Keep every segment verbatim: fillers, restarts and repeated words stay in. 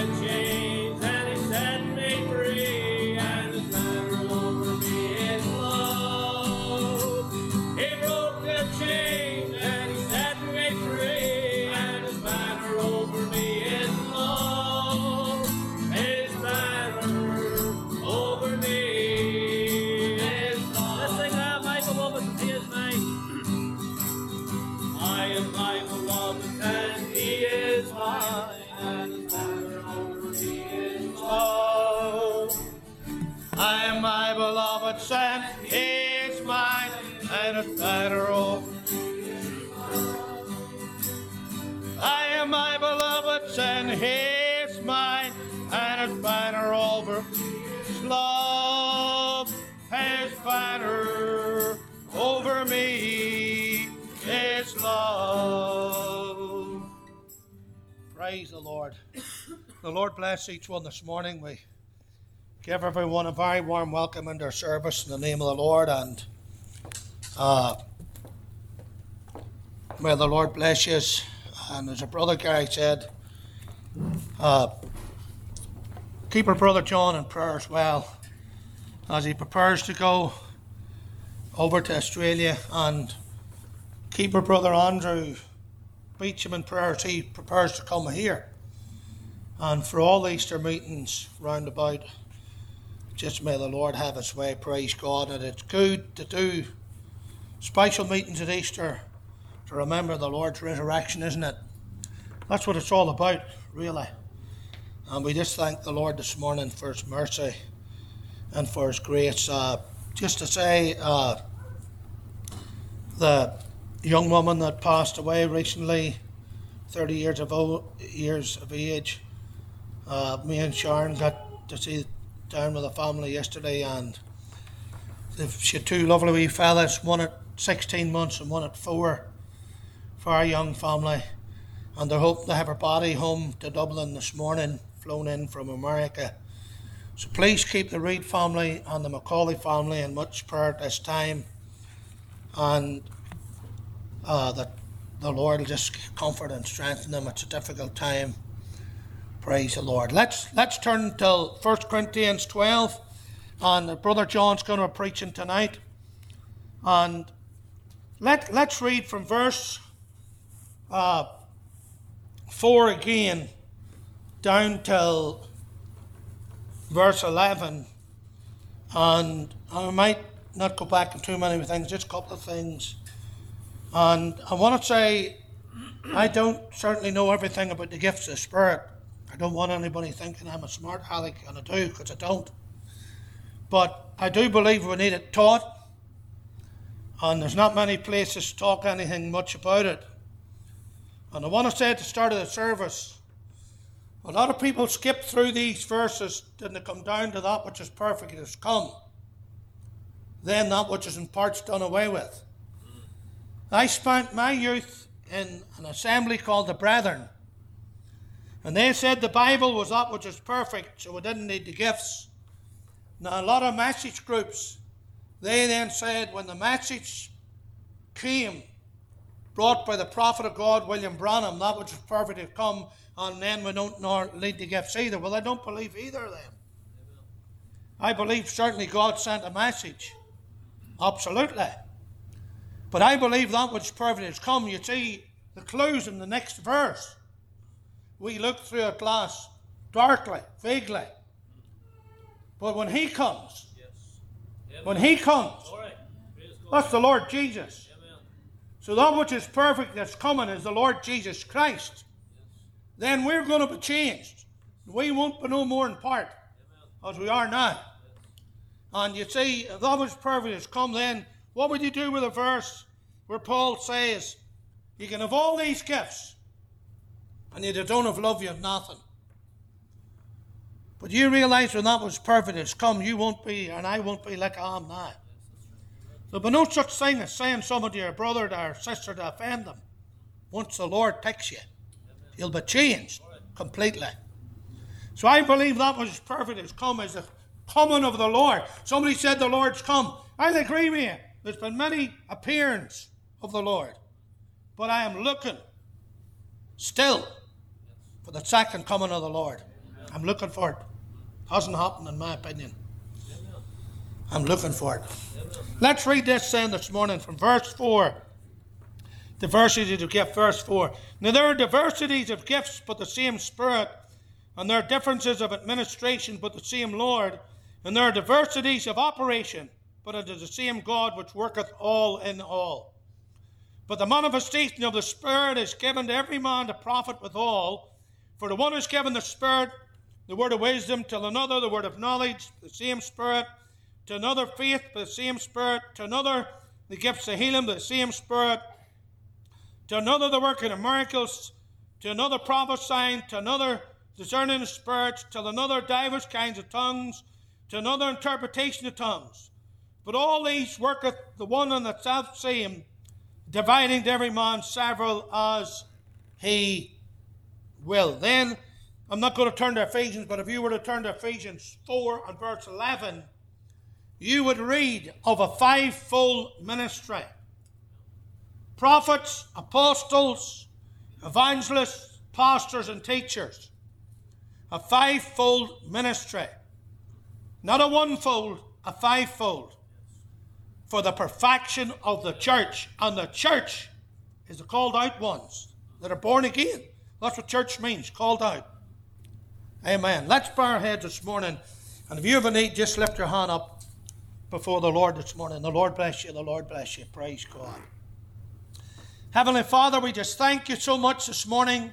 And His mine, and His banner over His love, His banner over me, His love. Praise the Lord. The Lord bless each one this morning. We give everyone a very warm welcome into our service in the name of the Lord, and uh, may the Lord bless you. And as a brother Gary said, Uh, keep our brother John in prayer as well as he prepares to go over to Australia, and keep our brother Andrew Beecham in prayer as he prepares to come here, and for all the Easter meetings round about. Just may the Lord have His way, praise God. And it's good to do special meetings at Easter to remember the Lord's resurrection, isn't it? That's what it's all about, really. And we just thank the Lord this morning for His mercy and for His grace. Uh, just to say, uh, the young woman that passed away recently, thirty years of, old, years of age, uh, me and Sharon got to see down with the family yesterday, and she had two lovely wee fellas, one at sixteen months and one at four, for our young family. And they're hoping to have her body home to Dublin this morning, flown in from America. So please keep the Reid family and the Macaulay family in much prayer at this time, and uh, that the Lord will just comfort and strengthen them. It's a difficult time. Praise the Lord. Let's let's turn to First Corinthians twelve, and Brother John's going to be preaching tonight. And let let's read from verse uh, four again down till verse eleven, and I might not go back to too many things, just a couple of things. And I want to say, I don't certainly know everything about the gifts of the Spirit. I don't want anybody thinking I'm a smart aleck, and I do, because I don't. But I do believe we need it taught, and there's not many places to talk anything much about it. And I want to say at the start of the service, a lot of people skip through these verses and they come down to that which is perfect has come. Then that which is in part's done away with. I spent my youth in an assembly called the Brethren, and they said the Bible was that which is perfect, so we didn't need the gifts. Now a lot of message groups, they then said when the message came, brought by the prophet of God, William Branham, that which is perfect had come, and then we don't need the gifts either. Well, I don't believe either of them. I believe certainly God sent a message. Absolutely. But I believe that which is perfect has come. You see the clues in the next verse. We look through a glass darkly, vaguely. But when He comes, yes. when He comes, right. That's the Lord Jesus. Amen. So that which is perfect that's coming is the Lord Jesus Christ. Yes. Then we're going to be changed. We won't be no more in part, Amen. As we are now. Yes. And you see, if that which is perfect has come, then what would you do with a verse where Paul says, you can have all these gifts, and you don't have love, you have nothing. But you realize when that was perfect has come, you won't be, and I won't be like I am now. There'll be no such thing as saying something to your brother or sister to offend them. Once the Lord takes you, you'll be changed completely. So I believe that which is perfect has come as the coming of the Lord. Somebody said the Lord's come. I'll agree with you. There's been many appearances of the Lord. But I am looking still for the second coming of the Lord. I'm looking for it. Hasn't happened in my opinion. I'm looking for it. Let's read this then this morning from verse four. Diversities of gift, verse four. Now there are diversities of gifts, but the same Spirit. And there are differences of administration, but the same Lord. And there are diversities of operation, but it is the same God which worketh all in all. But the manifestation of the Spirit is given to every man to profit withal. For the one is given the Spirit, the word of wisdom, to another the word of knowledge, the same Spirit, to another faith, the same Spirit, to another the gifts of healing, the same Spirit, to another the working of miracles, to another prophesying, to another discerning of spirits, to another divers kinds of tongues, to another interpretation of tongues. But all these worketh the one and the self same, dividing to every man several as he will. Then, I'm not going to turn to Ephesians, but if you were to turn to Ephesians four and verse eleven, you would read of a fivefold ministry. Prophets, apostles, evangelists, pastors and teachers. A fivefold ministry. Not a onefold, a fivefold. For the perfection of the church. And the church is the called out ones that are born again. That's what church means, called out. Amen. Let's bow our heads this morning. And if you have a need, just lift your hand up before the Lord this morning. The Lord bless you. The Lord bless you. Praise God. Heavenly Father, we just thank you so much this morning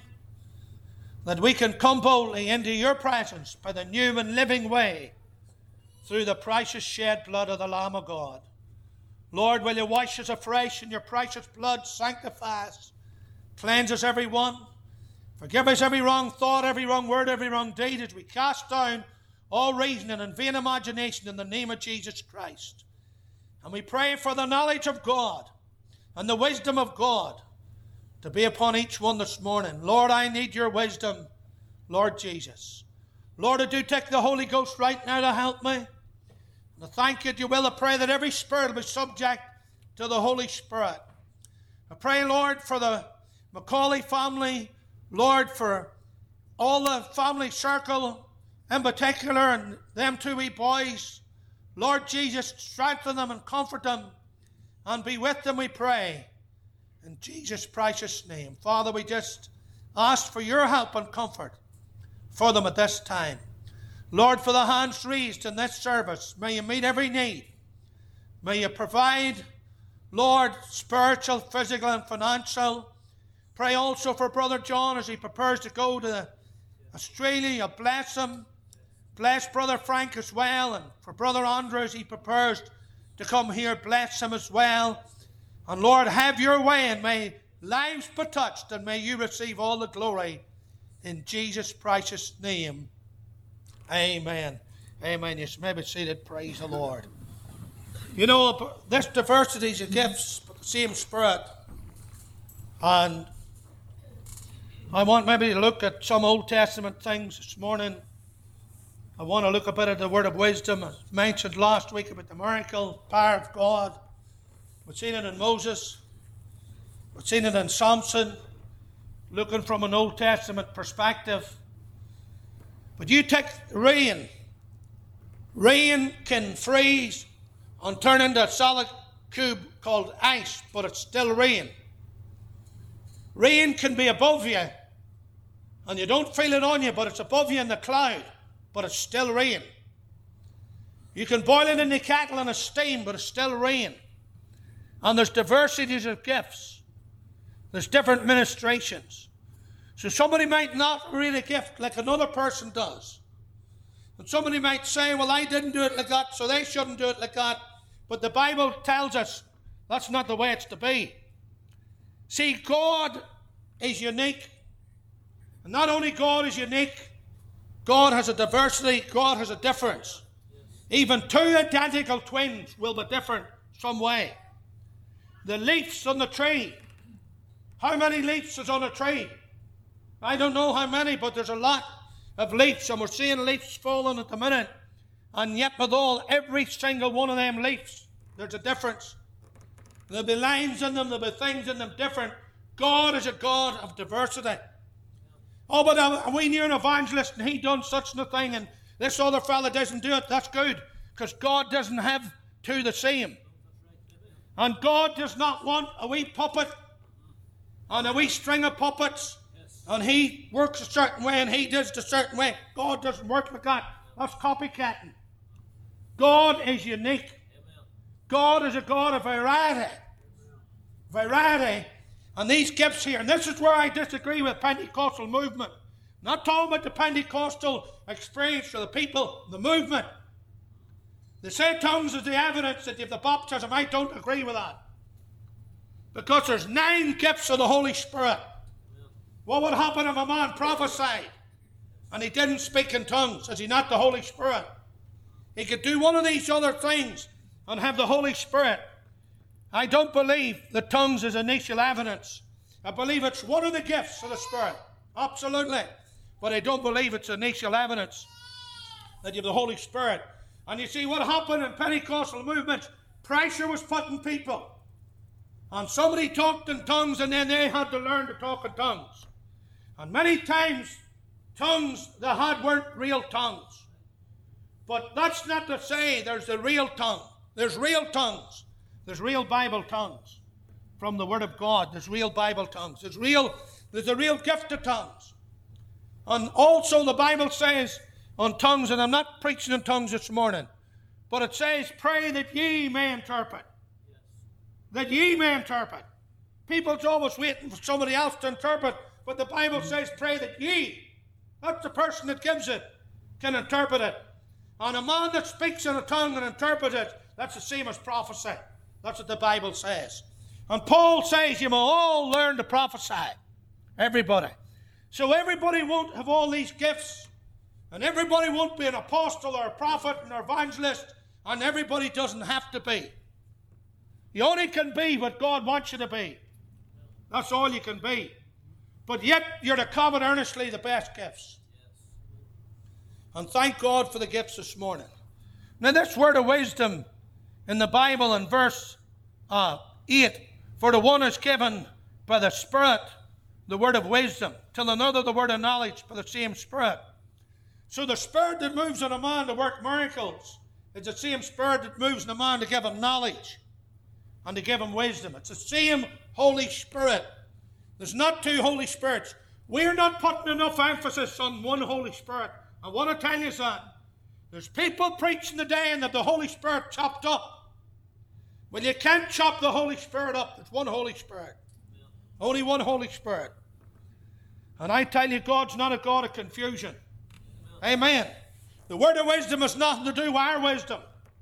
that we can come boldly into your presence by the new and living way through the precious shed blood of the Lamb of God. Lord, will you wash us afresh in your precious blood, sanctify us, cleanse us every one, forgive us every wrong thought, every wrong word, every wrong deed as we cast down all reasoning and vain imagination in the name of Jesus Christ. And we pray for the knowledge of God and the wisdom of God to be upon each one this morning. Lord, I need your wisdom, Lord Jesus. Lord, I do take the Holy Ghost right now to help me. And I thank you, you will. I pray that every spirit will be subject to the Holy Spirit. I pray, Lord, for the Macaulay family, Lord, for all the family circle in particular, and them two wee boys. Lord Jesus, strengthen them and comfort them and be with them, we pray. In Jesus' precious name. Father, we just ask for your help and comfort for them at this time. Lord, for the hands raised in this service, may you meet every need. May you provide, Lord, spiritual, physical, and financial. Pray also for Brother John as he prepares to go to Australia. You bless him. Bless Brother Frank as well. And for Brother Andrew as he prepares to come here, bless him as well. And Lord, have your way, and may lives be touched, and may you receive all the glory in Jesus' precious name. Amen. Amen. You may be seated. Praise the Lord. You know, this diversity of gifts, but the same Spirit. And I want maybe to look at some Old Testament things this morning. I want to look a bit at the word of wisdom. I mentioned last week about the miracle, power of God. We've seen it in Moses. We've seen it in Samson, looking from an Old Testament perspective. But you take rain. Rain can freeze and turn into a solid cube called ice, but it's still rain. Rain can be above you, and you don't feel it on you, but it's above you in the cloud, but it's still rain. You can boil it in the kettle and it's steam, but it's still rain. And there's diversities of gifts. There's different ministrations. So somebody might not read a gift like another person does. And somebody might say, well, I didn't do it like that, so they shouldn't do it like that. But the Bible tells us that's not the way it's to be. See, God is unique. And not only God is unique, God has a diversity, God has a difference. Even two identical twins will be different some way. The leaves on the tree. How many leaves is on a tree? I don't know how many, but there's a lot of leaves, and we're seeing leaves falling at the minute. And yet with all, every single one of them leaves, there's a difference. There'll be lines in them, there'll be things in them different. God is a God of diversity. Oh, but uh, we knew an evangelist and he done such a thing and this other fella doesn't do it. That's good, because God doesn't have two the same. And God does not want a wee puppet and a wee string of puppets and he works a certain way and he does it a certain way. God doesn't work like that. That's copycatting. God is unique. God is a God of variety. Variety. And these gifts here, and this is where I disagree with Pentecostal movement. I'm not talking about the Pentecostal experience for the people, the movement. They say tongues is the evidence that you have the baptism. I don't agree with that. Because there's nine gifts of the Holy Spirit. What would happen if a man prophesied and he didn't speak in tongues? Is he not the Holy Spirit? He could do one of these other things and have the Holy Spirit. I don't believe that tongues is initial evidence. I believe it's one of the gifts of the Spirit. Absolutely. But I don't believe it's initial evidence that you have the Holy Spirit. And you see what happened in Pentecostal movements? Pressure was put on people. And somebody talked in tongues and then they had to learn to talk in tongues. And many times, tongues they had weren't real tongues. But that's not to say there's the real tongue. There's real tongues. There's real Bible tongues from the Word of God. There's real Bible tongues. There's real, there's a real gift of tongues. And also the Bible says on tongues, and I'm not preaching in tongues this morning, but it says, pray that ye may interpret. Yes. That ye may interpret. People's always waiting for somebody else to interpret, but the Bible mm. says, pray that ye, that's the person that gives it, can interpret it. And a man that speaks in a tongue and interprets it, that's the same as prophecy. That's what the Bible says. And Paul says you must all learn to prophesy. Everybody. So everybody won't have all these gifts. And everybody won't be an apostle or a prophet or an evangelist. And everybody doesn't have to be. You only can be what God wants you to be. That's all you can be. But yet you're to covet earnestly the best gifts. And thank God for the gifts this morning. Now this word of wisdom in the Bible in verse uh, eight, for the one is given by the Spirit the word of wisdom, till another the word of knowledge by the same Spirit. So the Spirit that moves in a man to work miracles is the same Spirit that moves in a man to give him knowledge and to give him wisdom. It's the same Holy Spirit. There's not two Holy Spirits. We're not putting enough emphasis on one Holy Spirit. I want to tell you that. There's people preaching today and that the Holy Spirit chopped up. Well, you can't chop the Holy Spirit up. There's one Holy Spirit. Yeah. Only one Holy Spirit. And I tell you, God's not a God of confusion. Yeah. Amen. The word of wisdom has nothing to do with our wisdom.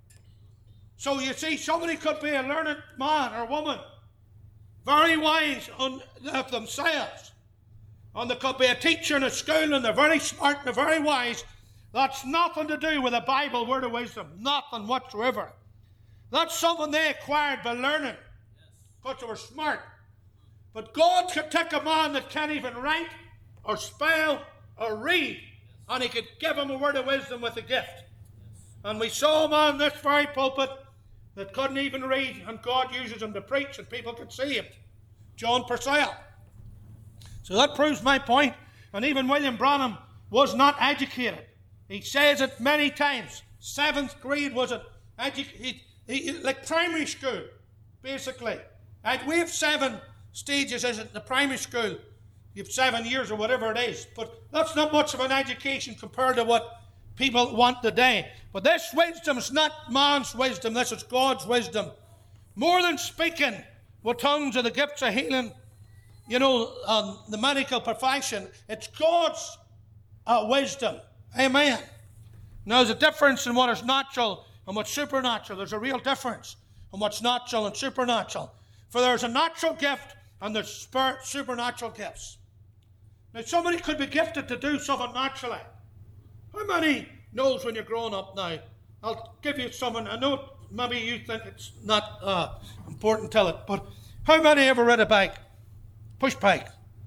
So you see, somebody could be a learned man or woman, very wise on, of themselves. And there could be a teacher in a school and they're very smart and they're very wise. That's nothing to do with the Bible word of wisdom. Nothing whatsoever. That's something they acquired by learning. Because they were smart. But God could take a man that can't even write or spell or read, and he could give him a word of wisdom with a gift. And we saw a man in this very pulpit that couldn't even read, and God uses him to preach, and people could see him. John Purcell. So that proves my point. And even William Branham was not educated. He says it many times. Seventh grade was it? Edu- he, he, like primary school, basically. And we have seven stages, is it, in the primary school? You have seven years or whatever it is. But that's not much of an education compared to what people want today. But this wisdom is not man's wisdom. This is God's wisdom. More than speaking with tongues or the gifts of healing, you know, um, the medical profession, it's God's uh, wisdom. Amen. Now, there's a difference in what is natural and what's supernatural. There's a real difference in what's natural and supernatural. For there's a natural gift and there's spirit, supernatural gifts. Now, somebody could be gifted to do something naturally. How many knows when you're growing up now? I'll give you something. I know maybe you think it's not uh, important to tell it, but how many ever ride a bike? Push bike.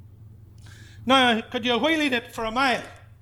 Now, could you wheelie it for a mile?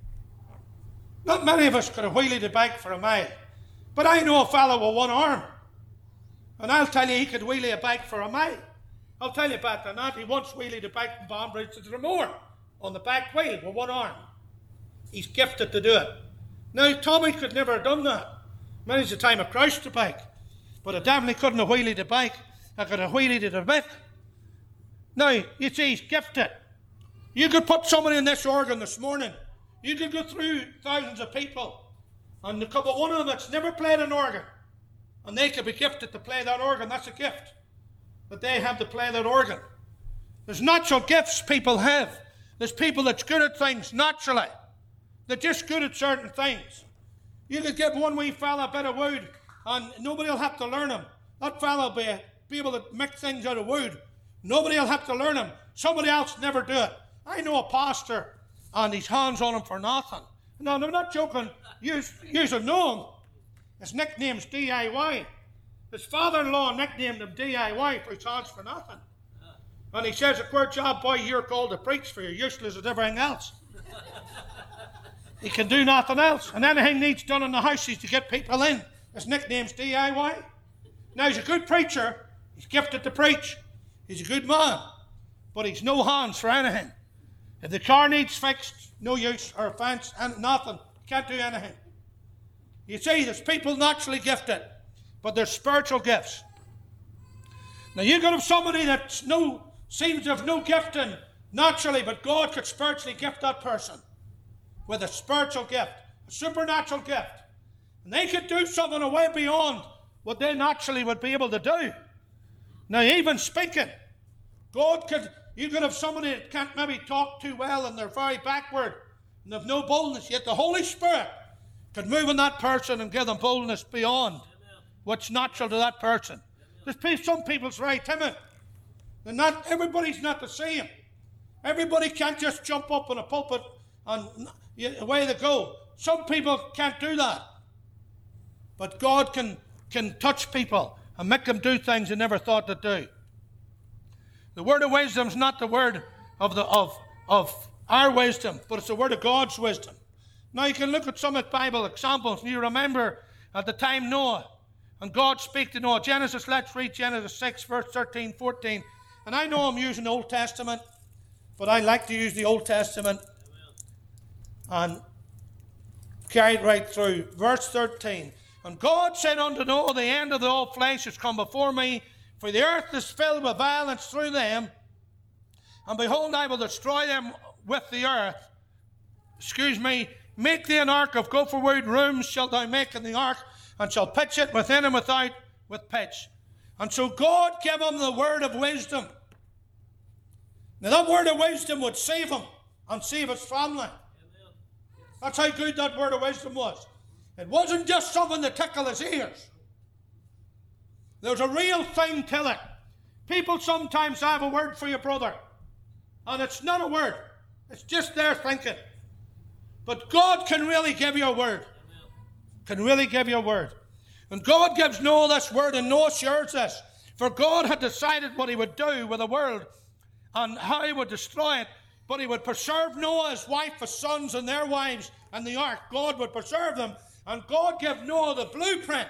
Not many of us could have wheelied a bike for a mile. But I know a fellow with one arm. And I'll tell you, he could wheelie a bike for a mile. I'll tell you better than that. He once wheelied a bike from Banbridge to Dromore. on the back wheel with one arm. He's gifted to do it. Now, Tommy could never have done that. Many's the time I crouched the bike, but I definitely couldn't have wheelied the bike. I could have wheelied it a bit. Now, you see, he's gifted. You could put somebody in this organ this morning. You could go through thousands of people, and there could be one of them that's never played an organ, and they could be gifted to play that organ. That's a gift that they have to play that organ. There's natural gifts people have. There's people that's good at things naturally. They're just good at certain things. You could give one wee fella a bit of wood, and nobody will have to learn him. That fella will be, be able to make things out of wood. Nobody will have to learn him. Somebody else never do it. I know a pastor, and his hands on him for nothing. No, I'm not joking. You will know him. His nickname's D I Y. His father-in-law nicknamed him D I Y for his hands for nothing. And he says, a queer job, boy, you're called to preach for. You're useless at everything else. He can do nothing else. And anything needs done in the house is to get people in. His nickname's D I Y. Now, he's a good preacher. He's gifted to preach. He's a good man. But he's no hands for anything. If the car needs fixed, no use, or a fence, and nothing. Can't do anything. You see, there's people naturally gifted, but there's spiritual gifts. Now, you've got to have somebody that no, seems to have no gifting naturally, but God could spiritually gift that person with a spiritual gift, a supernatural gift. And they could do something way beyond what they naturally would be able to do. Now, even speaking, God could, you could have somebody that can't maybe talk too well and they're very backward and have no boldness, yet the Holy Spirit could move in that person and give them boldness beyond Amen. What's natural to that person. Amen. There's some people's very timid. And not everybody's not the same. Everybody can't just jump up in a pulpit and away they go. Some people can't do that. But God can, can touch people and make them do things they never thought to do. The word of wisdom is not the word of, the, of, of our wisdom, but it's the word of God's wisdom. Now you can look at some of the Bible examples, and you remember at the time Noah, and God spake to Noah. Genesis, let's read Genesis six, verse thirteen, fourteen. And I know I'm using the Old Testament, but I like to use the Old Testament and carry it right through. Verse thirteen. And God said unto Noah, the end of the all flesh is come before me, for the earth is filled with violence through them. And behold, I will destroy them with the earth. Excuse me. Make thee an ark of gopher wood. Rooms shalt thou make in the ark, and shall pitch it within and without with pitch. And so God gave him the word of wisdom. Now that word of wisdom would save him and save his family. That's how good that word of wisdom was. It wasn't just something to tickle his ears. There's a real thing to it. People sometimes have a word for your brother, and it's not a word. It's just their thinking. But God can really give you a word. Can really give you a word. And God gives Noah this word, and Noah shares this. For God had decided what he would do with the world and how he would destroy it. But he would preserve Noah, his wife, his sons, and their wives, and the ark. God would preserve them. And God gave Noah the blueprint.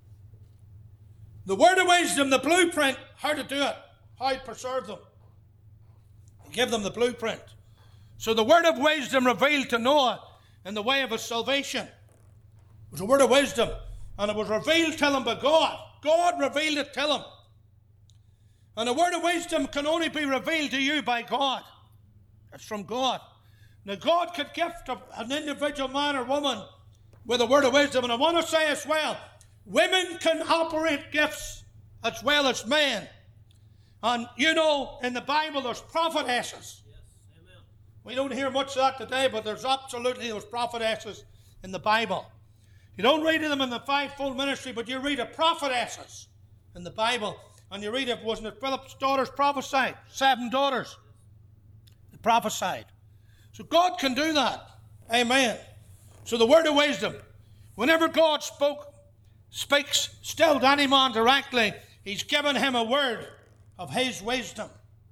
The word of wisdom, the blueprint, how to do it, how to preserve them. He gave them the blueprint. So the word of wisdom revealed to Noah in the way of his salvation. It was a word of wisdom, and it was revealed to him by God. God revealed it to him. And the word of wisdom can only be revealed to you by God. It's from God. Now God could gift an individual man or woman with a word of wisdom. And I want to say as well, women can operate gifts as well as men. And you know, in the Bible there's prophetesses. We don't hear much of that today, but there's absolutely those prophetesses in the Bible. You don't read of them in the fivefold ministry, but you read of prophetesses in the Bible. And you read of, wasn't it Philip's daughters prophesied? Seven daughters that prophesied. So God can do that. Amen. So the word of wisdom. Whenever God spoke, speaks still to any man directly, he's given him a word of his wisdom.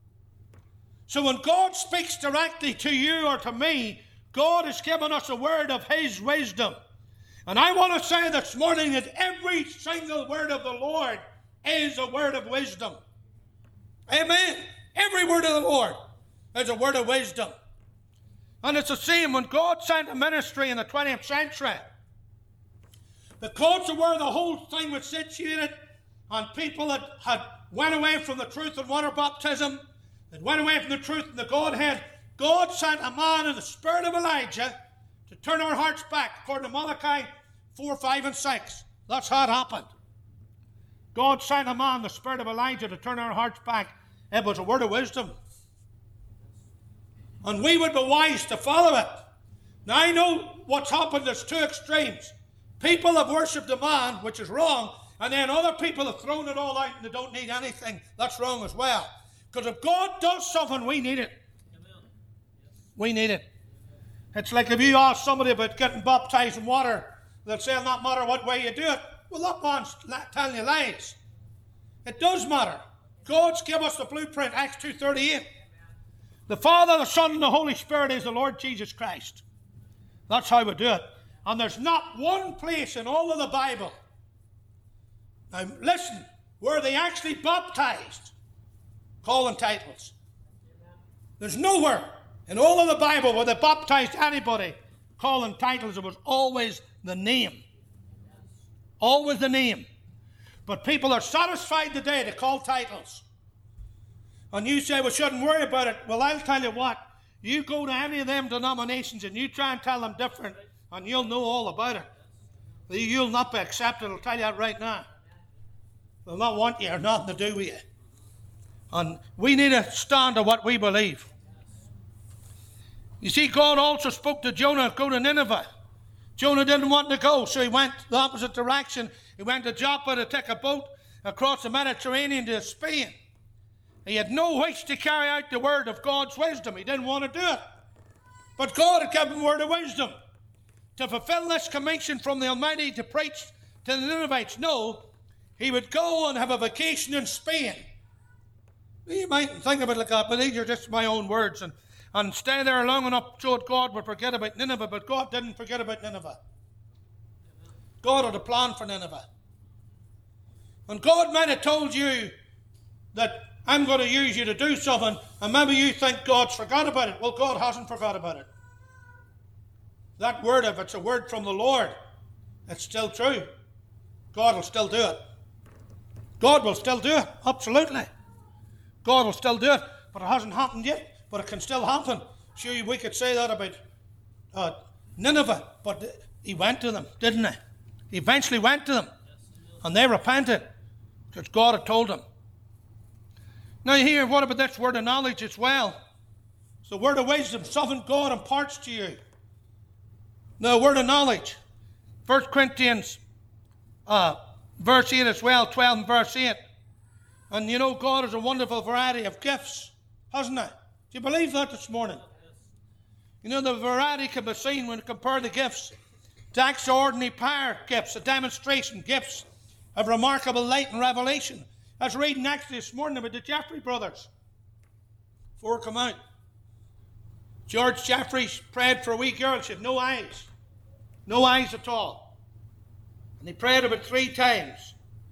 So when God speaks directly to you or to me, God has given us a word of his wisdom. And I want to say this morning that every single word of the Lord is a word of wisdom. Amen. Every word of the Lord is a word of wisdom. And it's the same when God sent a ministry in the twentieth century. Because of where the whole thing was situated, and people that had went away from the truth in water baptism, that went away from the truth in the Godhead, God sent a man in the spirit of Elijah to turn our hearts back, according to Malachi four, five, and six. That's how it happened. God sent a man in the spirit of Elijah to turn our hearts back. It was a word of wisdom. And we would be wise to follow it. Now I know what's happened, there's two extremes. People have worshipped a man, which is wrong, and then other people have thrown it all out and they don't need anything. That's wrong as well. Because if God does something, we need it. We need it. It's like if you ask somebody about getting baptized in water, they'll say, not matter what way you do it. Well, that man's telling you lies. It does matter. God's given us the blueprint, Acts two thirty-eight. The Father, the Son, and the Holy Spirit is the Lord Jesus Christ. That's how we do it. And there's not one place in all of the Bible, now listen, where they actually baptized calling titles. There's nowhere in all of the Bible where they baptized anybody calling titles. It was always the name. Always the name. But people are satisfied today to call titles. And you say we shouldn't worry about it. Well, I'll tell you what. You go to any of them denominations and you try and tell them different, and you'll know all about it. You'll not be accepted, I'll tell you that right now. They'll not want you or nothing to do with you. And we need to stand to what we believe. You see, God also spoke to Jonah, go to Nineveh. Jonah didn't want to go, so he went the opposite direction. He went to Joppa to take a boat across the Mediterranean to Spain. He had no wish to carry out the word of God's wisdom. He didn't want to do it. But God had given him a word of wisdom to fulfill this commission from the Almighty to preach to the Ninevites. No, he would go and have a vacation in Spain. You might think of it like that, but these are just my own words. And, and stay there long enough so that God would forget about Nineveh. But God didn't forget about Nineveh. God had a plan for Nineveh. And God might have told you that I'm going to use you to do something, and maybe you think God's forgot about it. Well, God hasn't forgot about it. That word, if it's a word from the Lord, it's still true. God will still do it. God will still do it, absolutely. God will still do it, but it hasn't happened yet, but it can still happen. Sure, we could say that about uh, Nineveh, but he went to them, didn't he? He eventually went to them, and they repented, because God had told them. Now here, what about this word of knowledge as well? It's the word of wisdom, something God imparts to you. Now, word of knowledge. First Corinthians uh, verse eight as well, twelve and verse eight. And you know God has a wonderful variety of gifts, hasn't he? Do you believe that this morning? You know the variety can be seen when you compare the gifts to extraordinary power gifts, a demonstration gifts of remarkable light and revelation. I was reading actually this morning about the Jeffrey brothers. Before come out. George Jeffrey prayed for a wee girl. She had no eyes. No eyes at all. And he prayed about three times.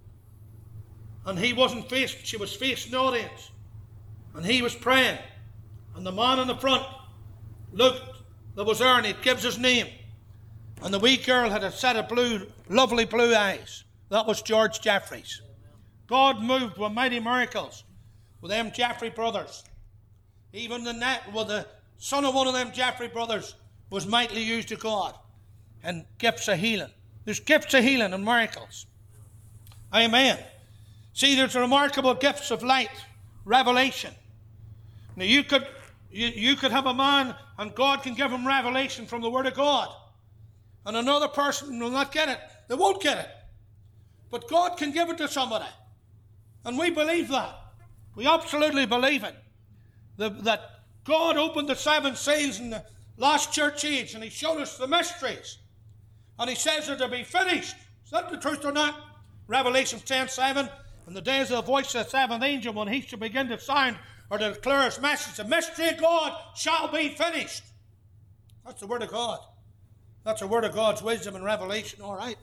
And he wasn't faced, she was facing the audience. And he was praying. And the man in the front looked, that was there, and he gives his name. And the wee girl had a set of blue, lovely blue eyes. That was George Jeffrey's. God moved with mighty miracles with them Jeffrey brothers. Even the net, well, the son of one of them Jeffrey brothers was mightily used to God. And gifts of healing. There's gifts of healing and miracles. Amen. See, there's remarkable gifts of light, revelation. Now you could, you, you could have a man and God can give him revelation from the Word of God. And another person will not get it. They won't get it. But God can give it to somebody. And we believe that. We absolutely believe it. The, that God opened the seven seals in the last church age and he showed us the mysteries. And he says they're to be finished. Is that the truth or not? Revelation ten seven. In the days of the voice of the seventh angel, when he shall begin to sound or to declare his message, the mystery of God shall be finished. That's the word of God. That's the word of God's wisdom and revelation, all right.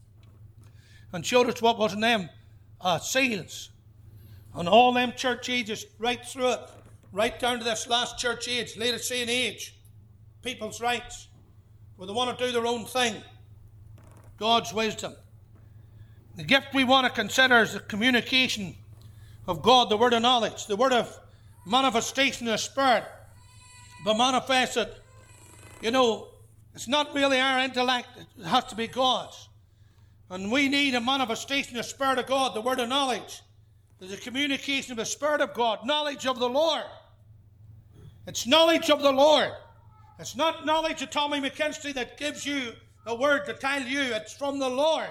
And showed us what was in them uh, seals. And all them church ages right through it, right down to this last church age, Laodicean age. people's rights, where they want to do their own thing. God's wisdom. The gift we want to consider is the communication of God, the word of knowledge, the word of manifestation of the Spirit, but manifested. You know, it's not really our intellect, it has to be God's. And we need a manifestation of the Spirit of God, the word of knowledge. There's a communication of the Spirit of God, knowledge of the Lord. It's knowledge of the Lord. It's not knowledge of Tommy McKinstry that gives you a word to tell you. It's from the Lord.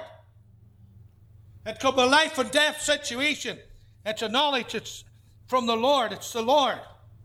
It could be a life and death situation. It's a knowledge. It's from the Lord. It's the Lord.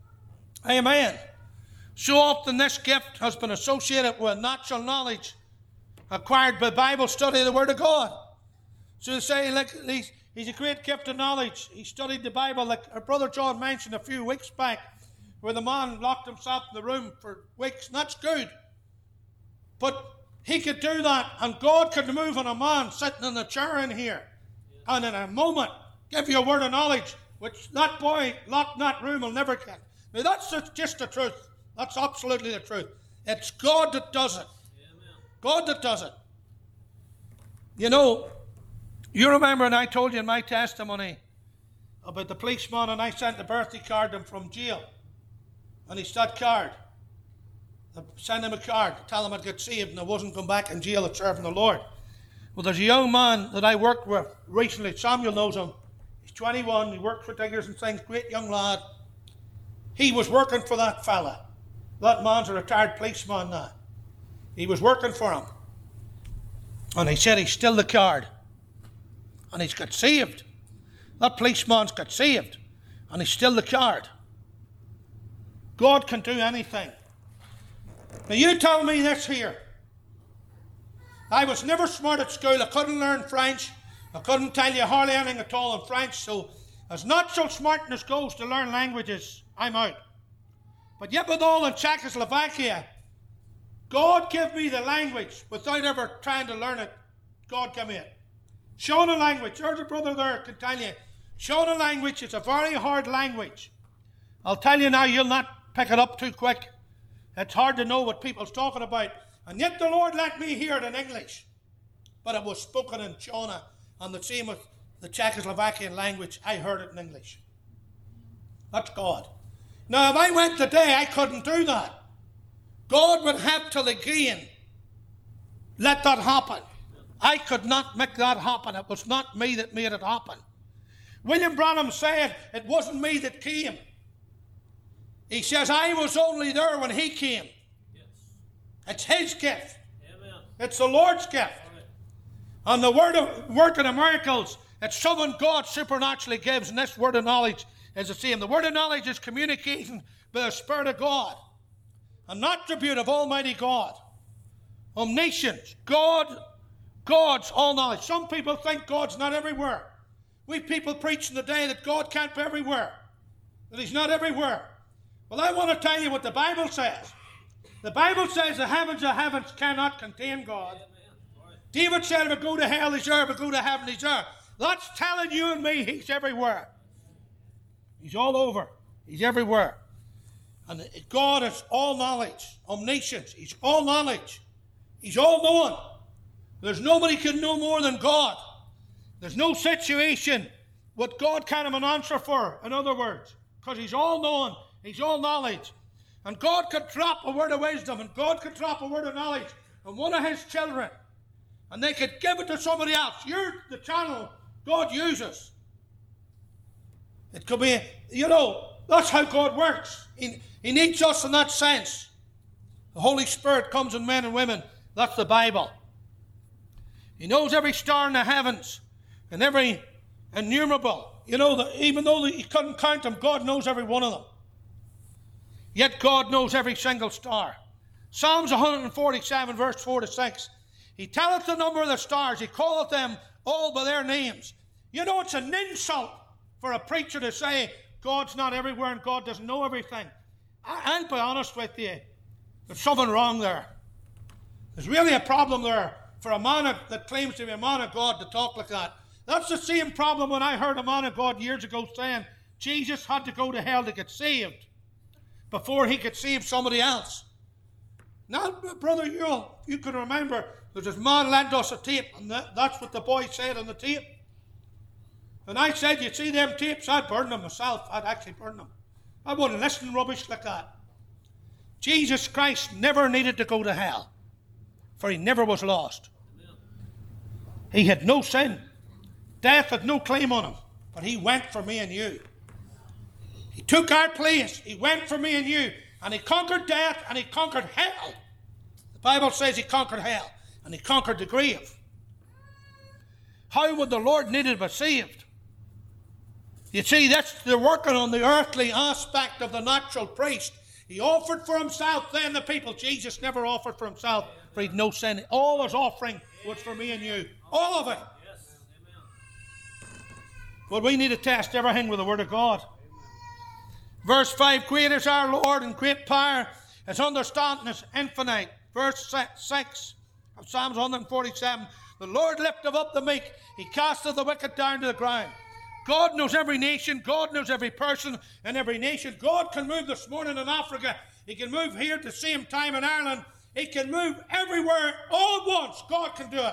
Amen. So often this gift has been associated with natural knowledge acquired by Bible study of the Word of God. So they say, like, he's, he's a great gift of knowledge. He studied the Bible, like our brother John mentioned a few weeks back, where the man locked himself in the room for weeks. And that's good. But he could do that, and God could move on a man sitting in a chair in here, and in a moment give you a word of knowledge, which that boy locked in that room will never get. Now that's just the truth. That's absolutely the truth. It's God that does it. God that does it. You know, you remember, and I told you in my testimony about the policeman, and I sent the birthday card to him from jail. And he's that card. I sent him a card to tell him I'd get saved and I wasn't going back in jail at serving the Lord. Well, there's a young man that I worked with recently. Samuel knows him. He's twenty-one. He works for Diggers and Things. Great young lad. He was working for that fella. That man's a retired policeman now. He was working for him. And he said he's still the card. And he's got saved. That policeman's got saved. And he's still the card. God can do anything. Now you tell me this here. I was never smart at school. I couldn't learn French. I couldn't tell you hardly anything at all in French. So as natural smartness goes to learn languages, I'm out. But yet with all in Czechoslovakia, God gave me the language without ever trying to learn it. God gave me it. Shona language. There's a brother there can tell you. Shona language is a very hard language. I'll tell you now, you'll not pick it up too quick. It's hard to know what people's talking about. And yet the Lord let me hear it in English. But it was spoken in Shona. And the same with the Czechoslovakian language. I heard it in English. That's God. Now, if I went today, I couldn't do that. God would have till again let that happen. I could not make that happen. It was not me that made it happen. William Branham said it wasn't me that came. He says, I was only there when he came. Yes. It's his gift. Amen. It's the Lord's gift. Amen. And the word of working of miracles, it's something God supernaturally gives, and this word of knowledge is the same. The word of knowledge is communication by the Spirit of God. An attribute of Almighty God. Omniscience. God, God's all knowledge. Some people think God's not everywhere. We people preaching today that God can't be everywhere. That he's not everywhere. Well, I want to tell you what the Bible says. The Bible says the heavens of heavens cannot contain God. David said, if I go to hell, he's there. If I go to heaven, he's there. That's telling you and me he's everywhere. He's all over. He's everywhere. And God is all knowledge, omniscience. He's all knowledge. He's all knowing. There's nobody can know more than God. There's no situation what God can't have an answer for, in other words, because he's all knowing. He's all knowledge. And God could drop a word of wisdom, and God could drop a word of knowledge on one of his children, and they could give it to somebody else. You're the channel God uses. It could be, you know, that's how God works. He, he needs us in that sense. The Holy Spirit comes in men and women. That's the Bible. He knows every star in the heavens and every innumerable. You know, that even though he couldn't count them, God knows every one of them. Yet God knows every single star. Psalms one forty-seven, verse four to six. He telleth the number of the stars. He calleth them all by their names. You know, it's an insult for a preacher to say God's not everywhere and God doesn't know everything. I, I'll be honest with you. There's something wrong there. There's really a problem there for a man that claims to be a man of God to talk like that. That's the same problem when I heard a man of God years ago saying Jesus had to go to hell to get saved before he could save somebody else. Now, Brother Ewell, you can remember, there's this man lent us a tape, and that, that's what the boy said on the tape. And I said, you see them tapes? I'd burn them myself. I'd actually burn them. I wouldn't listen to rubbish like that. Jesus Christ never needed to go to hell, for he never was lost. He had no sin. Death had no claim on him, but he went for me and you. He took our place. He went for me and you, and he conquered death, and he conquered hell. The Bible says he conquered hell, and he conquered the grave. How would the Lord need to be saved? You see, that's the working on the earthly aspect of the natural priest. He offered for himself then the people. Jesus never offered for himself, for he had no sin. All his offering was for me and you. All of it. But we need to test everything with the Word of God. Verse five, great is our Lord and great power. His understanding is infinite. Verse six of Psalms one forty-seven, the Lord lifteth up the meek. He casteth the wicked down to the ground. God knows every nation. God knows every person in every nation. God can move this morning in Africa. He can move here at the same time in Ireland. He can move everywhere all at once. God can do it.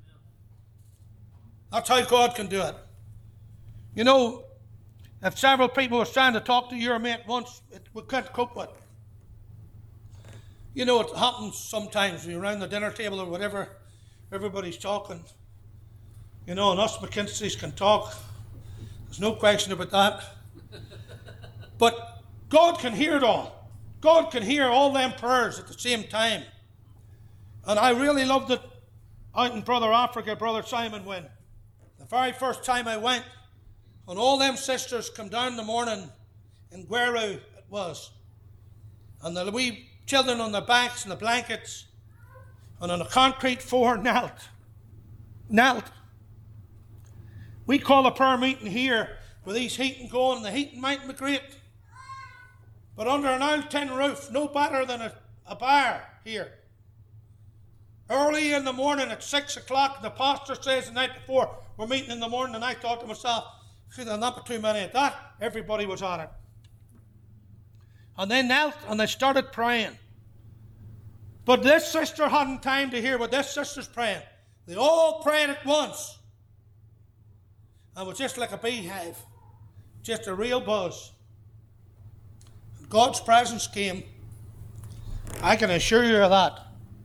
That's how God can do it. You know, if several people were trying to talk to your mate once, it, we can't cope with it. You know, it happens sometimes when you're around the dinner table or whatever, everybody's talking. You know, and us McKinseys can talk. There's no question about that. But God can hear it all. God can hear all them prayers at the same time. And I really loved it out in Brother Africa, Brother Simon, when the very first time I went, and all them sisters come down in the morning in Gweru, it was, and the wee children on their backs and the blankets, and on a concrete floor knelt. Knelt. We call a prayer meeting here with these heating going, and the heating mightn't be great. But under an old tin roof, no better than a, a bar here. Early in the morning at six o'clock, the pastor says the night before, we're meeting in the morning, and I thought to myself, there'll not be too many of that. Everybody was on it. And they knelt and they started praying. But this sister hadn't time to hear what this sister's praying. They all prayed at once. And it was just like a beehive. Just a real buzz. And God's presence came. I can assure you of that.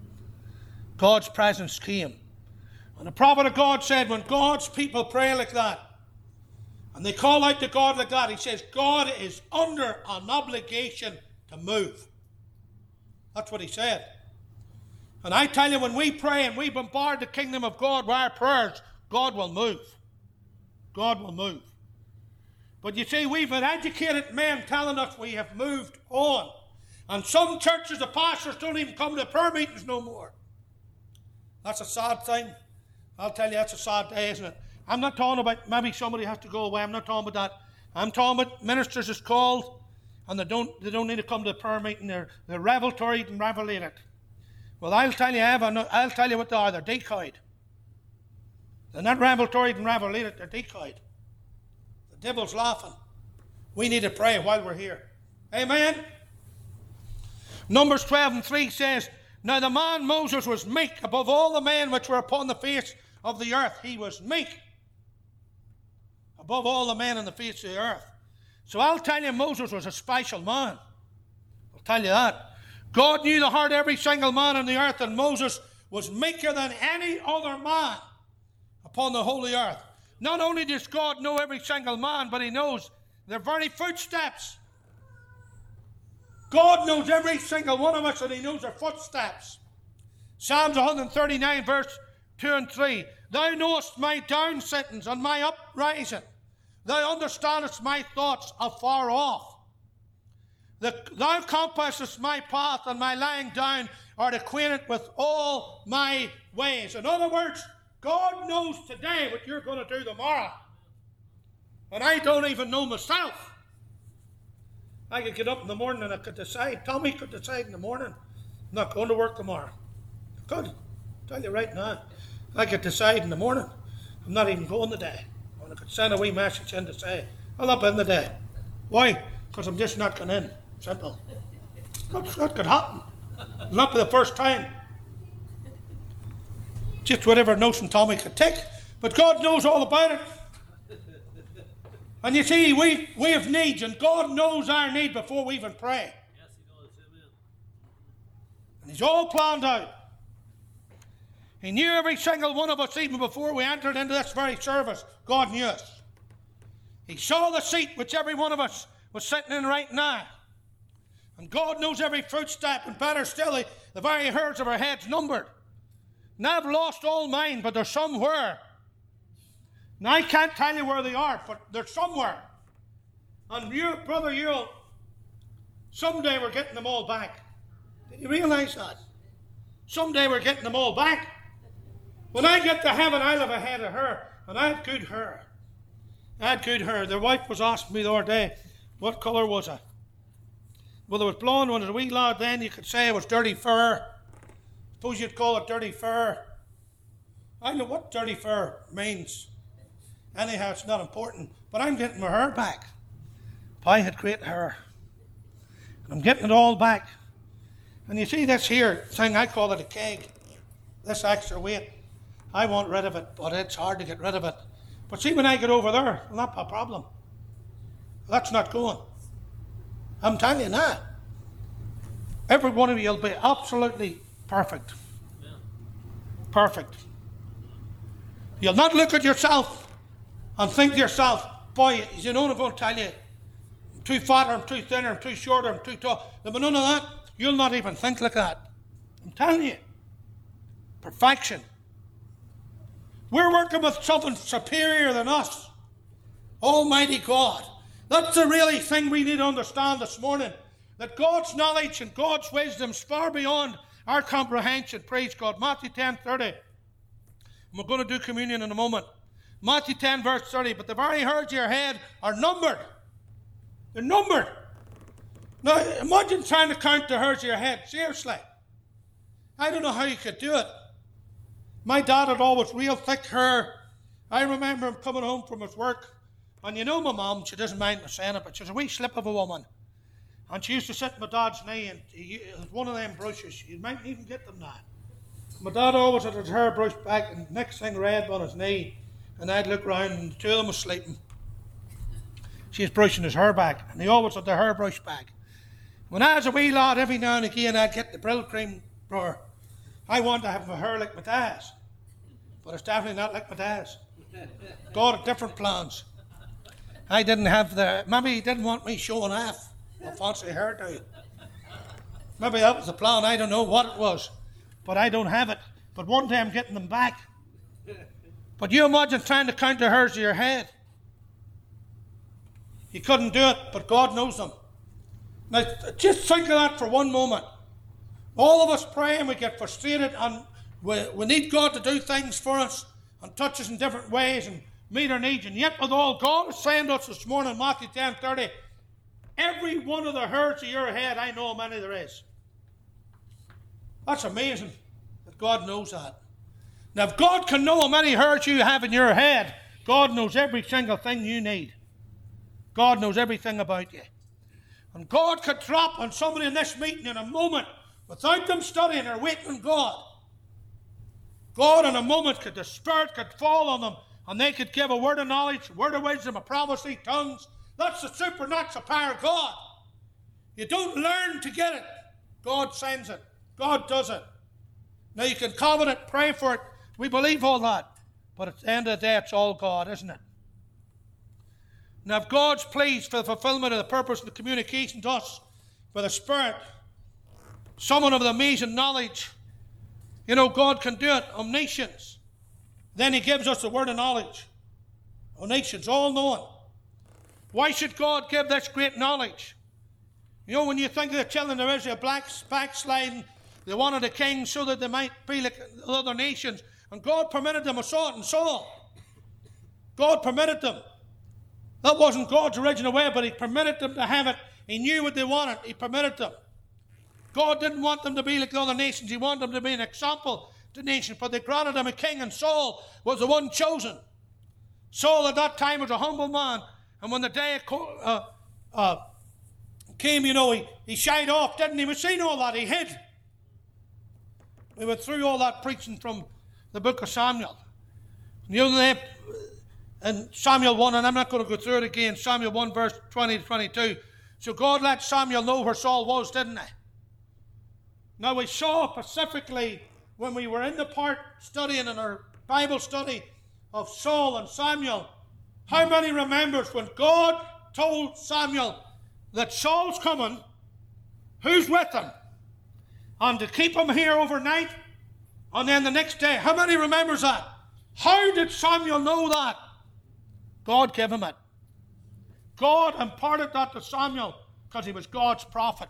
God's presence came. And the prophet of God said, when God's people pray like that, and they call out to God like that, he says, God is under an obligation to move. That's what he said. And I tell you, when we pray and we bombard the kingdom of God with our prayers, God will move. God will move. But you see, we've had educated men telling us we have moved on. And some churches, the pastors don't even come to prayer meetings no more. That's a sad thing. I'll tell you, that's a sad day, isn't it? I'm not talking about maybe somebody has to go away. I'm not talking about that. I'm talking about ministers is called, and they don't they don't need to come to the prayer meeting. They're, they're revelatory and revelated. Well, I'll tell you, Evan, I'll tell you what they are. They're decoyed. They're not revelatory and revelated. They're decoyed. The devil's laughing. We need to pray while we're here. Amen? Numbers twelve and three says, now the man Moses was meek above all the men which were upon the face of the earth. He was meek above all the men on the face of the earth. So I'll tell you, Moses was a special man. I'll tell you that. God knew the heart of every single man on the earth, and Moses was meeker than any other man upon the holy earth. Not only does God know every single man, but he knows their very footsteps. God knows every single one of us, and he knows our footsteps. Psalms one thirty-nine, verse two and three. Thou knowest my down sittings and my uprising. Thou understandest my thoughts afar off. The, thou compassest my path, and my lying down art acquainted with all my ways. In other words, God knows today what you're going to do tomorrow. And I don't even know myself. I could get up in the morning and I could decide, Tommy could decide in the morning, I'm not going to work tomorrow. I could. I'll tell you right now. I could decide in the morning, I'm not even going today. And I could send a wee message in to say, I'll not be in the day. Why? Because I'm just not going in. Simple. That, that could happen. It'll not be the first time. Just whatever notion Tommy could take. But God knows all about it. And you see, we, we have needs, and God knows our need before we even pray. Yes, he does. Amen. And He's all planned out. He knew every single one of us even before we entered into this very service. God knew us. He saw the seat which every one of us was sitting in right now. And God knows every footstep, and better still, the, the very hairs of our heads numbered. Now I've lost all mine, but they're somewhere. Now I can't tell you where they are, but they're somewhere. And you, brother, you'll someday we're getting them all back. Did you realize that? Someday we're getting them all back. When I get to heaven, I'll have ahead of her, and I had good hair. I had good hair. Their wife was asking me the other day, what colour was I? Well, it was blonde when I was a wee lad then. You could say it was dirty fur. Suppose you'd call it dirty fur. I know what dirty fur means. Anyhow, it's not important. But I'm getting my hair back. I had great hair. And I'm getting it all back. And you see this here thing, I call it a keg. This extra weight. I want rid of it, but it's hard to get rid of it. But see, when I get over there, well, not a problem. That's not going. I'm telling you now. Every one of you will be absolutely perfect. Yeah. Perfect. You'll not look at yourself and think to yourself, boy, you know what I'm going to tell you? I'm too fat, or I'm too thin, or I'm too short, or I'm too tall. There'll be none of that. You'll not even think like that. I'm telling you. Perfection. We're working with something superior than us. Almighty God. That's the really thing we need to understand this morning. That God's knowledge and God's wisdom is far beyond our comprehension. Praise God. Matthew ten thirty. And we're going to do communion in a moment. Matthew ten verse thirty. But the very hairs of your head are numbered. They're numbered. Now imagine trying to count the hairs of your head. Seriously. I don't know how you could do it. My dad had always real thick hair. I remember him coming home from his work. And you know my mum, she doesn't mind me saying it, but she's a wee slip of a woman. And she used to sit in my dad's knee, and he had one of them brushes. You might even get them now. My dad always had his hair brushed back, and next thing red on his knee. And I'd look round, and the two of them were sleeping. She was brushing his hair back, and he always had the hair brushed back. When I was a wee lad, every now and again, I'd get the Brill Cream drawer. I wanted to have my hair like my dad's. But it's definitely not like my dad's. God had different plans. I didn't have the... Maybe he didn't want me showing off my fancy hairdo. Maybe that was the plan. I don't know what it was. But I don't have it. But one day I'm getting them back. But you imagine trying to count the hairs of your head. You couldn't do it, but God knows them. Now, just think of that for one moment. All of us pray and we get frustrated, and we, we need God to do things for us and touch us in different ways and meet our needs. And yet with all, God is saying to us this morning in Matthew ten thirty, every one of the hairs of your head, I know how many there is. That's amazing that God knows that. Now if God can know how many hairs you have in your head, God knows every single thing you need. God knows everything about you. And God could drop on somebody in this meeting in a moment without them studying or waiting on God. God in a moment could, the Spirit could fall on them, and they could give a word of knowledge, a word of wisdom, a prophecy, tongues. That's the supernatural power of God. You don't learn to get it. God sends it. God does it. Now you can covet it, pray for it. We believe all that. But at the end of the day, it's all God, isn't it? Now if God's pleased for the fulfillment of the purpose and the communication to us by the Spirit, someone of the amazing knowledge, you know, God can do it, omniscience. Then he gives us the word of knowledge. Omniscience, all knowing. Why should God give this great knowledge? You know, when you think of the children of Israel backsliding, they wanted a king so that they might be like other nations. And God permitted them, I saw it in Saul. God permitted them. That wasn't God's original way, but he permitted them to have it. He knew what they wanted. He permitted them. God didn't want them to be like the other nations. He wanted them to be an example to nations. But they granted him a king, and Saul was the one chosen. Saul at that time was a humble man. And when the day uh, uh, came, you know, he, he shied off, didn't he? We've seen all that. He hid. we went through all that preaching from the book of Samuel. You know, in Samuel one, and I'm not going to go through it again, Samuel one, verse twenty to twenty-two. So God let Samuel know where Saul was, didn't he? Now we saw specifically when we were in the part studying in our Bible study of Saul and Samuel, how many remembers when God told Samuel that Saul's coming, who's with him, and to keep him here overnight, and then the next day? How many remembers that? How did Samuel know that? God gave him it. God imparted that to Samuel because he was God's prophet.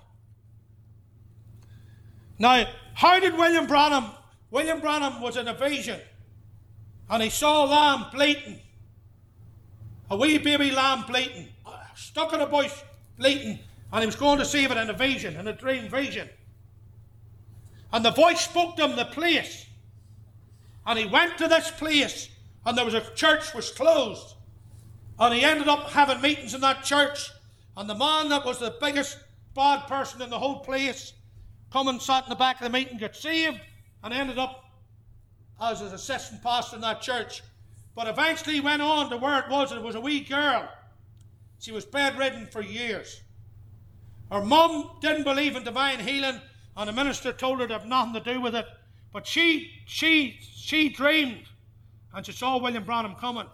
Now, how did William Branham? William Branham was in a vision, and he saw a lamb bleating, a wee baby lamb bleating, stuck in a bush bleating, and he was going to save it in a vision, in a dream vision. And the voice spoke to him the place, and he went to this place, and there was a church was closed, and he ended up having meetings in that church, and the man that was the biggest bad person in the whole place come and sat in the back of the meeting, got saved, and ended up as an assistant pastor in that church. But eventually he went on to where it was, and it was a wee girl. She was bedridden for years. Her mum didn't believe in divine healing, and the minister told her to have nothing to do with it. But she, she, she dreamed, and she saw William Branham coming.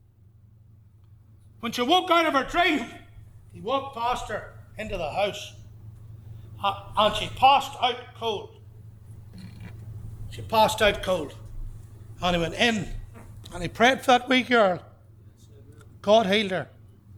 When she woke out of her dream, he walked past her into the house, and she passed out cold. She passed out cold. And he went in, and he prayed for that wee girl. God healed her.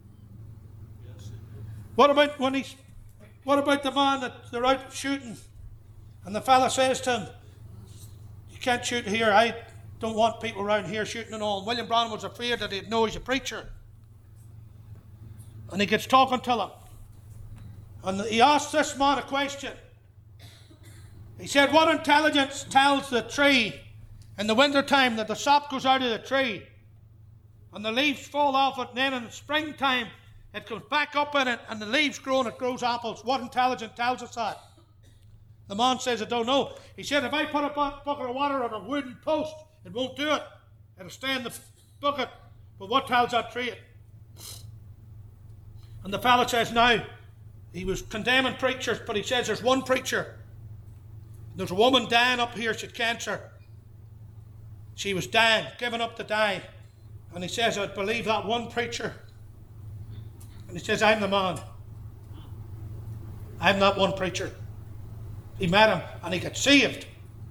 What about when he's, what about the man that they're out shooting, and the fella says to him, "You can't shoot here. I don't want people around here shooting and all." And William Branham was afraid that he'd know he's a preacher. And he gets talking to him. And he asked this man a question. He said, "What intelligence tells the tree in the winter time that the sap goes out of the tree and the leaves fall off it, and then in the springtime it comes back up in it and the leaves grow and it grows apples? What intelligence tells us that?" The man says, "I don't know." He said, "If I put a bucket of water on a wooden post, it won't do it. It'll stay in the bucket. But what tells that tree?" And the fellow says, now, he was condemning preachers, but he says there's one preacher. There's a woman dying up here, she had cancer. She was dying, giving up to die. And he says, "I'd believe that one preacher." And he says, "I'm the man. I'm that one preacher." He met him and he got saved.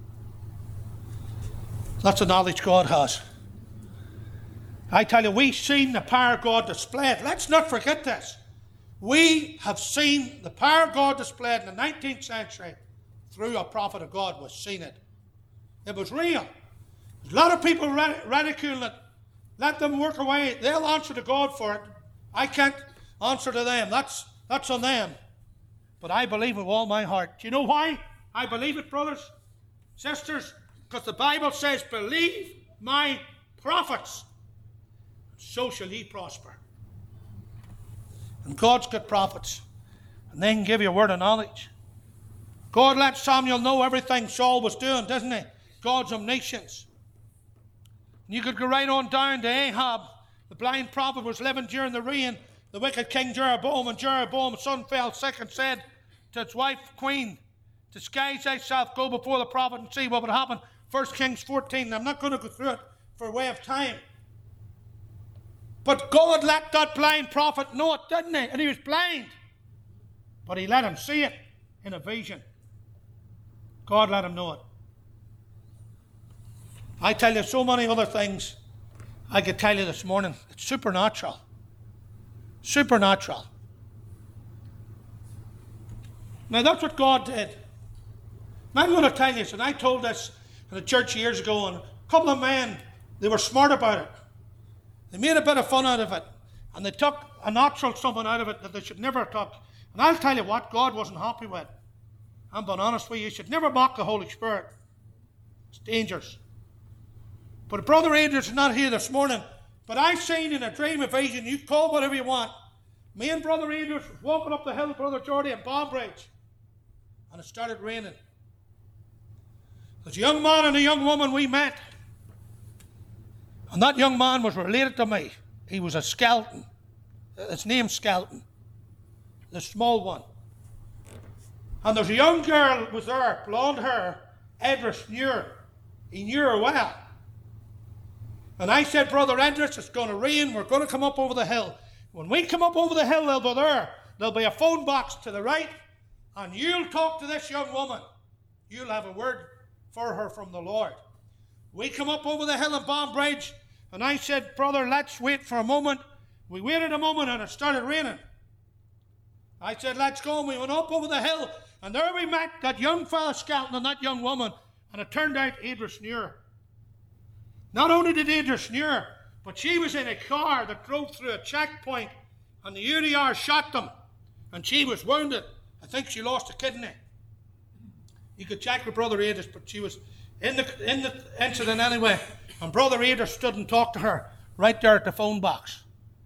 That's the knowledge God has. I tell you, we've seen the power of God displayed. Let's not forget this. We have seen the power of God displayed in the nineteenth century through a prophet of God. We've seen it. It was real. There's a lot of people ridiculing it. Let them work away. They'll answer to God for it. I can't answer to them. That's, that's on them. But I believe with all my heart. Do you know why I believe it, brothers, sisters? Because the Bible says, "Believe my prophets, so shall ye prosper." And God's got prophets, and they can give you a word of knowledge. God let Samuel know everything Saul was doing, doesn't he? God's omniscience. And you could go right on down to Ahab. The blind prophet was living during the reign the wicked King Jeroboam, and Jeroboam's son fell sick and said to his wife, queen, "Disguise thyself, go before the prophet and see what would happen." First Kings fourteen. I'm not going to go through it for way of time. But God let that blind prophet know it, didn't he? And he was blind. But he let him see it in a vision. God let him know it. I tell you so many other things I could tell you this morning. It's supernatural. Supernatural. Now that's what God did. And I'm going to tell you, and I told this in a church years ago, and a couple of men, they were smart about it. They made a bit of fun out of it, and they took a natural something out of it that they should never have took. And I'll tell you what, God wasn't happy with. I'm being honest with you. You should never mock the Holy Spirit. It's dangerous. But Brother Andrews is not here this morning, but I've seen in a dream, a vision, you call whatever you want. Me and Brother Andrews was walking up the hill, Brother Geordie, in Bombridge, and it started raining. There's a young man and a young woman we met. And that young man was related to me. He was a Skelton. His name's Skelton. The small one. And there's a young girl was there, blonde hair. Edris knew her. He knew her well. And I said, Brother Edris, it's going to rain. We're going to come up over the hill. When we come up over the hill, they'll be there. There'll be a phone box to the right. And you'll talk to this young woman. You'll have a word for her from the Lord. We come up over the hill in Banbridge. And I said, Brother, let's wait for a moment. We waited a moment and it started raining. I said, let's go. And we went up over the hill. And there we met that young fella Skelton and that young woman. And it turned out Idris knew her. Not only did Idris knew her, but she was in a car that drove through a checkpoint. And the U D R shot them. And she was wounded. I think she lost a kidney. You could check with Brother Idris, but she was in the, in the incident anyway. And Brother Idris stood and talked to her right there at the phone box.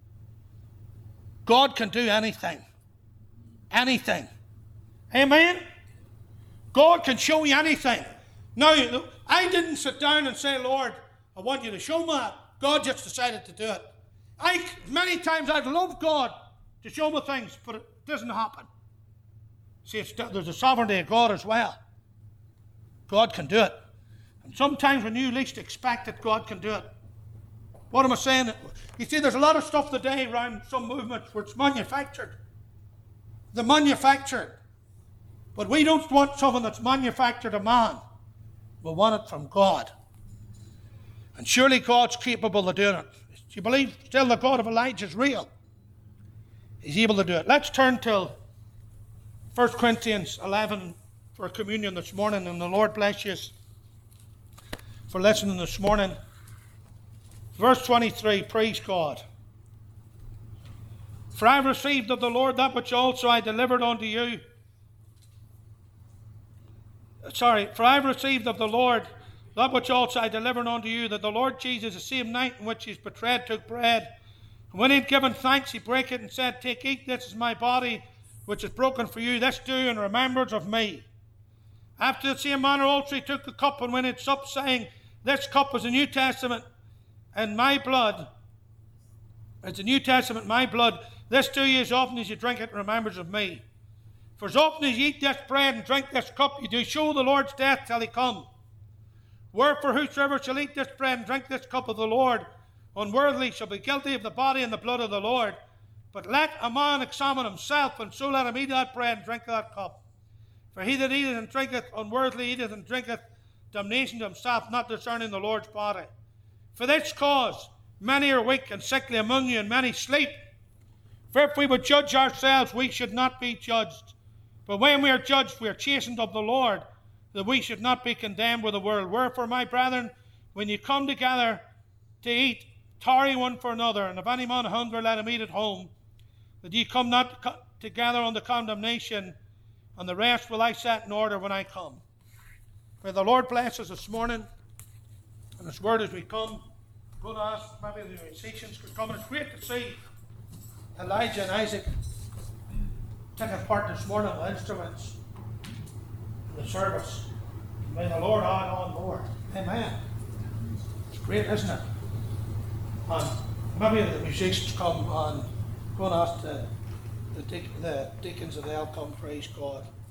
God can do anything. Anything. Amen? God can show you anything. Now, I didn't sit down and say, Lord, I want you to show me that. God just decided to do it. I, many times I've loved God to show me things, but it doesn't happen. See, it's, there's a sovereignty of God as well. God can do it. And sometimes when you least expect it, God can do it. What am I saying? You see, there's a lot of stuff today around some movements where it's manufactured. They're manufactured. But we don't want something that's manufactured of man. We want it from God. And surely God's capable of doing it. Do you believe still the God of Elijah is real? He's able to do it. Let's turn to First Corinthians eleven for communion this morning. And the Lord bless you for listening this morning. Verse twenty-three, praise God. For I received of the Lord that which also I delivered unto you. Sorry, for I received of the Lord that which also I delivered unto you, that the Lord Jesus, the same night in which he was betrayed, took bread. And when he had given thanks, he brake it and said, Take, eat, this is my body, which is broken for you. This do in remembrance of me. After the same manner also he took the cup, and when he had supped, saying, This cup is the New Testament and my blood. It's the New Testament, my blood. This do ye as often as you drink it in remembrance of me. For as often as ye eat this bread and drink this cup, ye do show the Lord's death till he come. Wherefore whosoever shall eat this bread and drink this cup of the Lord unworthily shall be guilty of the body and the blood of the Lord. But let a man examine himself, and so let him eat that bread and drink that cup. For he that eateth and drinketh unworthily eateth and drinketh damnation to himself, not discerning the Lord's body. For this cause many are weak and sickly among you, and many sleep. For if we would judge ourselves, we should not be judged. But when we are judged, we are chastened of the Lord, that we should not be condemned with the world. Wherefore, my brethren, when you come together to eat, tarry one for another. And if any man hunger, let him eat at home, that ye come not together unto condemnation, and the rest will I set in order when I come. May the Lord bless us this morning, and His word as we come. I'm going to ask maybe the musicians could come. And it's great to see Elijah and Isaac taking part this morning with instruments in the service. May the Lord add on more. Amen. It's great, isn't it? And maybe the musicians come and go and ask the, the, the deacons of the come, praise God.